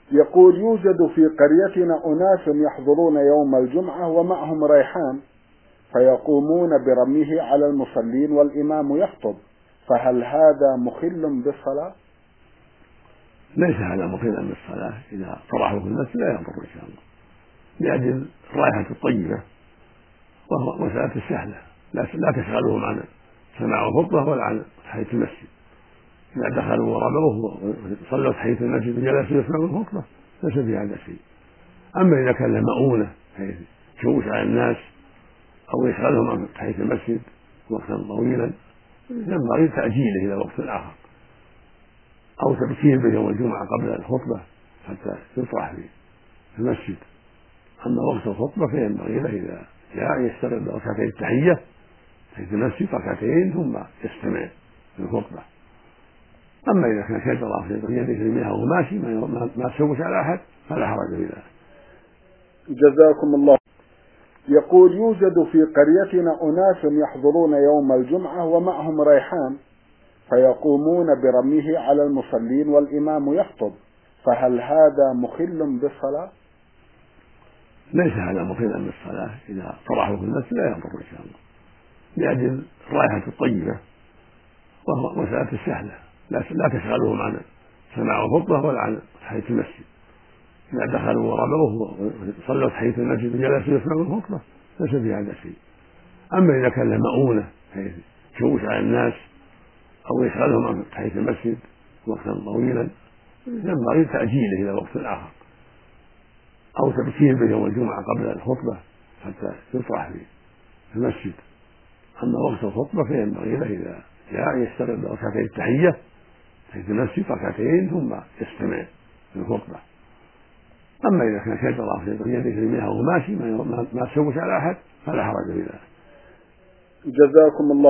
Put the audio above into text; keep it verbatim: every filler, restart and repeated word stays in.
يقول: يوجد في قريتنا أناس يحضرون يوم الجمعة ومعهم ريحان، فيقومون برميه على المصلين والإمام يخطب، فهل هذا مخل بالصلاة؟ ليس هذا مخلا بالصلاة، إذا طرحوا في المسجد لا يضر إن شاء الله، لأجل الرائحة الطيبة، وهو مسألة سهلة، لا لا تشغلهم عن سماع الخطبة ولا عن تحية المسجد. إذا دخلوا ورموه وصلوا تحية المسجد وجلسوا يسمعوا الخطبة ليس في هذا شيء. أما إذا كان مؤونة حيث تشوش على الناس أو يشغلهم عن تحية المسجد وقتا طويلا، ينبغي تأجيله إلى وقت آخر، أو تبكير به يوم الجمعة قبل الخطبة حتى يطرح في المسجد. أما وقت الخطبة فينبغي له إذا جاء يستغل ركعتي التحية تحية المسجد ركعتين ثم يستمع للخطبة. أما إذا كان شجرة في يده في المياه وماشي ما تشوش على أحد فلا حرج في ذلك. جزاكم الله. يقول: يوجد في قريتنا أناس يحضرون يوم الجمعة ومعهم ريحان، فيقومون برميه على المصلين والإمام يخطب، فهل هذا مخل بالصلاة؟ ليس هذا مخلا بالصلاة، إذا طرحوا في المسجد لا يضر إن شاء الله، لأجل الرائحة الطيبة، وهو مسألة سهلة، لا تشغلهم عن سماع الخطبة ولا عن تحية المسجد. إذا دخلوا ورموه وصلوا تحية المسجد وجلسوا يسمعوا الخطبة ليس في هذا شيء. أما إذا كان مؤونة حيث تشوش على الناس أو يشغلهم عن تحية المسجد وقتا طويلا، ينبغي تأجيله إلى وقت آخر، أو تبكير به يوم الجمعة قبل الخطبة حتى يطرح في المسجد. أما وقت الخطبة فينبغي له إذا جاء يستغل ركعتي التحية تحية المسجد ركعتين ثم يستمع للخطبة. أما إذا كان شجرة في يده في المياه وماشي ما تشوش على أحد فلا حرج في ذلك. جزاكم الله.